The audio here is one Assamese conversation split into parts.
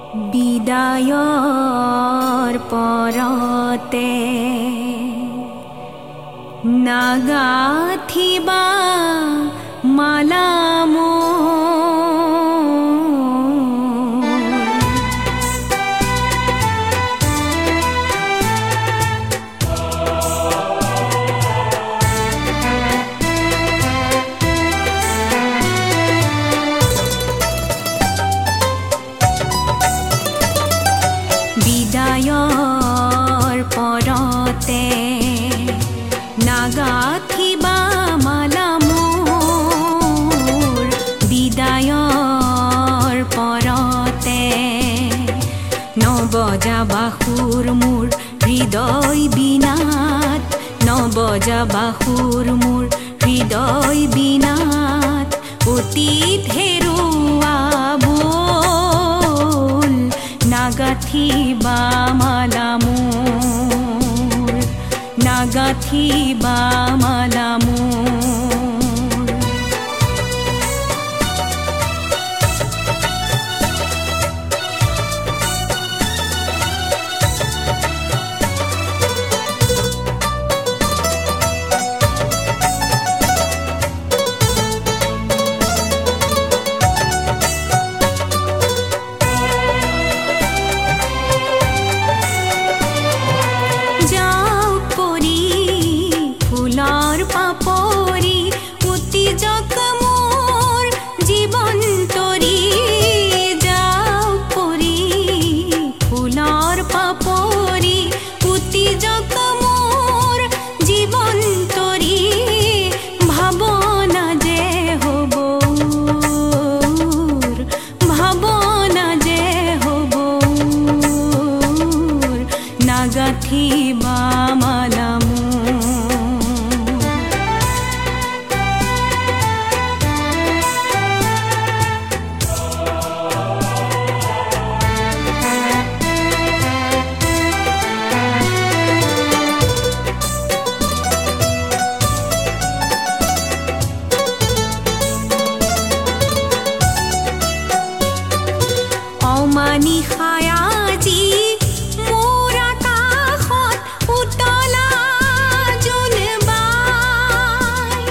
বিদায়ৰ পৰতে নাগাথিবা মালা বিদায়ৰ পৰতে নাগাথিবা মালা মোৰ বিদায়ৰ পৰতে নবজাবা সুৰ মোৰ হৃদয় বিনাত নবজাবা সুৰ মোৰ হৃদয় বিনাত অতীত হেৰুৱা বল নাগাথিবা মালা মোৰ নাগাথিবা মালা মোৰ নাগাথিবা মালা অমানিশায় আজি মোৰ আকাশত উতলা জোনবাই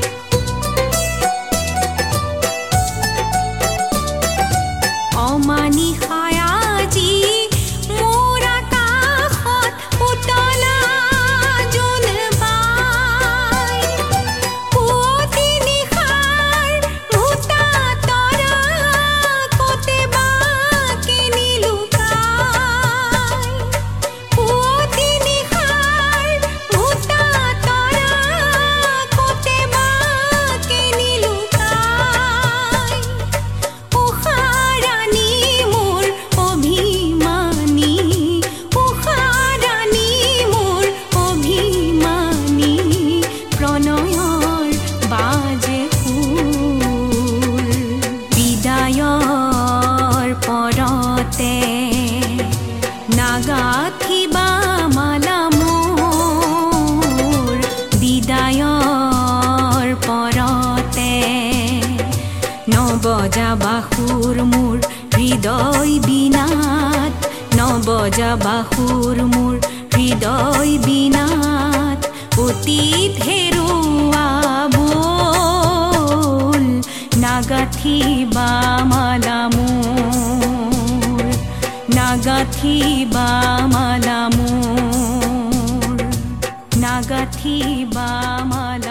অমানিশায় আজি মোৰ আকাশত উতলা জোনবাই পুৱতি নিশাৰ ভূতা তৰা কতে নাগাথিবা মালা মোৰ বিদায়ৰ পৰতে নবজাবা সুৰ মোৰ হৃদয় বিনাত নবজাবা সুৰ মোৰ হৃদয় বিনাত অতীত হেৰুৱা বল নাগাথিবা মালা মোৰ নাগাথিবা মালা মোৰ নাগাথিবা মালা